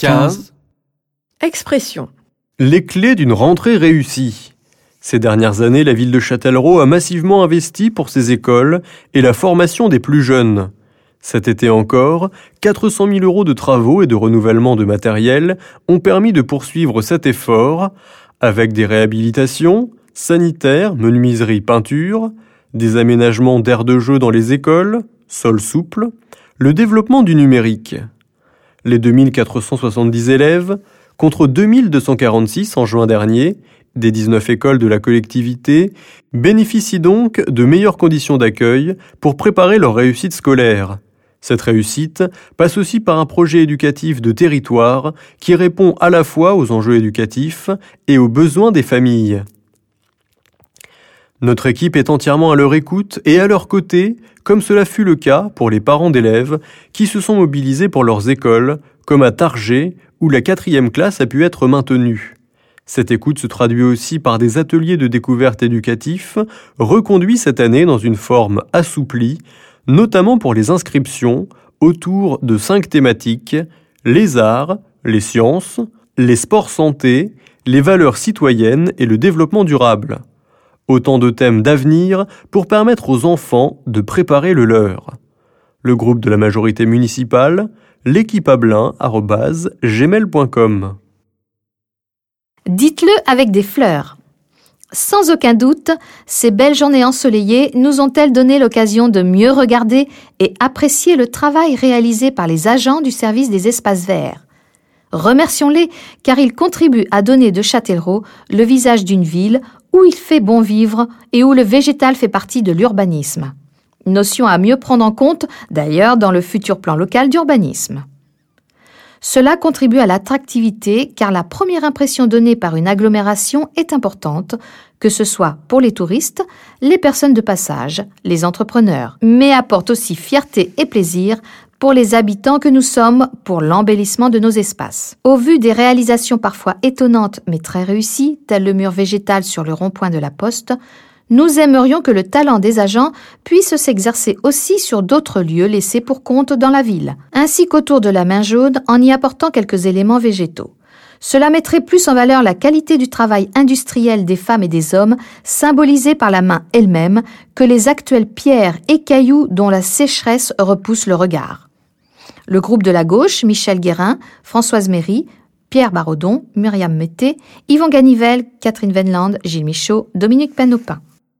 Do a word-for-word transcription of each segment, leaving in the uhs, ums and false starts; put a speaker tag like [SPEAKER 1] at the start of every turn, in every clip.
[SPEAKER 1] quinze.
[SPEAKER 2] Expression.
[SPEAKER 3] Les clés d'une rentrée réussie. Ces dernières années, la ville de Châtellerault a massivement investi pour ses écoles et la formation des plus jeunes. Cet été encore, quatre cent mille euros de travaux et de renouvellement de matériel ont permis de poursuivre cet effort avec des réhabilitations, sanitaires, menuiserie, peinture, des aménagements d'aires de jeu dans les écoles, sols souples, le développement du numérique. Les deux mille quatre cent soixante-dix élèves, contre deux mille deux cent quarante-six en juin dernier, des dix-neuf écoles de la collectivité, bénéficient donc de meilleures conditions d'accueil pour préparer leur réussite scolaire. Cette réussite passe aussi par un projet éducatif de territoire qui répond à la fois aux enjeux éducatifs et aux besoins des familles. Notre équipe est entièrement à leur écoute et à leur côté, comme cela fut le cas pour les parents d'élèves qui se sont mobilisés pour leurs écoles, comme à Targé, où la quatrième classe a pu être maintenue. Cette écoute se traduit aussi par des ateliers de découverte éducatifs, reconduits cette année dans une forme assouplie, notamment pour les inscriptions, autour de cinq thématiques: les arts, les sciences, les sports santé, les valeurs citoyennes et le développement durable. Autant de thèmes d'avenir pour permettre aux enfants de préparer le leur. Le groupe de la majorité municipale, l'équipeabelin arobase gmail point com.
[SPEAKER 4] Dites-le avec des fleurs. Sans aucun doute, ces belles journées ensoleillées nous ont-elles donné l'occasion de mieux regarder et apprécier le travail réalisé par les agents du service des espaces verts. Remercions-les car ils contribuent à donner de Châtellerault le visage d'une ville où il fait bon vivre et où le végétal fait partie de l'urbanisme. Notion à mieux prendre en compte, d'ailleurs, dans le futur plan local d'urbanisme. Cela contribue à l'attractivité car la première impression donnée par une agglomération est importante, que ce soit pour les touristes, les personnes de passage, les entrepreneurs, mais apporte aussi fierté et plaisir pour les habitants que nous sommes pour l'embellissement de nos espaces. Au vu des réalisations parfois étonnantes mais très réussies, tel le mur végétal sur le rond-point de la Poste, nous aimerions que le talent des agents puisse s'exercer aussi sur d'autres lieux laissés pour compte dans la ville, ainsi qu'autour de la main jaune en y apportant quelques éléments végétaux. Cela mettrait plus en valeur la qualité du travail industriel des femmes et des hommes, symbolisé par la main elle-même, que les actuelles pierres et cailloux dont la sécheresse repousse le regard. Le groupe de la gauche, Michel Guérin, Françoise Méry, Pierre Barodon, Myriam Mété, Yvon Ganivel, Catherine Venland, Gilles Michaud, Dominique Penopin.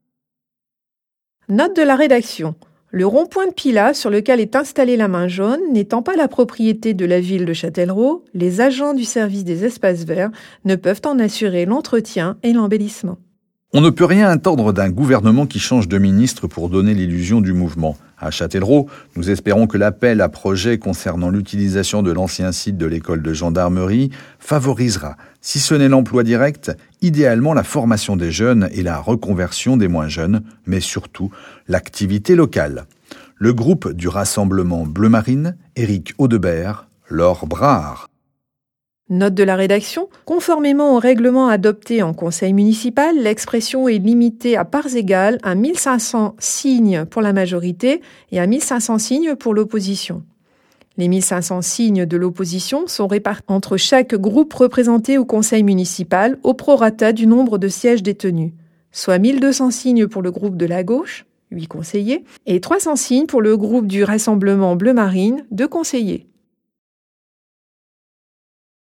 [SPEAKER 2] Note de la rédaction. Le rond-point de Pilat sur lequel est installée la main jaune n'étant pas la propriété de la ville de Châtellerault, les agents du service des espaces verts ne peuvent en assurer l'entretien et l'embellissement.
[SPEAKER 5] On ne peut rien attendre d'un gouvernement qui change de ministre pour donner l'illusion du mouvement. À Châtellerault, nous espérons que l'appel à projet concernant l'utilisation de l'ancien site de l'école de gendarmerie favorisera, si ce n'est l'emploi direct, idéalement la formation des jeunes et la reconversion des moins jeunes, mais surtout l'activité locale. Le groupe du Rassemblement Bleu Marine, Éric Audebert, Laure Brard.
[SPEAKER 2] Note de la rédaction. Conformément au règlement adopté en conseil municipal, l'expression est limitée à parts égales à mille cinq cents signes pour la majorité et à mille cinq cents signes pour l'opposition. Les mille cinq cents signes de l'opposition sont répartis entre chaque groupe représenté au conseil municipal au prorata du nombre de sièges détenus, soit mille deux cents signes pour le groupe de la gauche, huit conseillers, et trois cents signes pour le groupe du Rassemblement Bleu Marine, deux conseillers.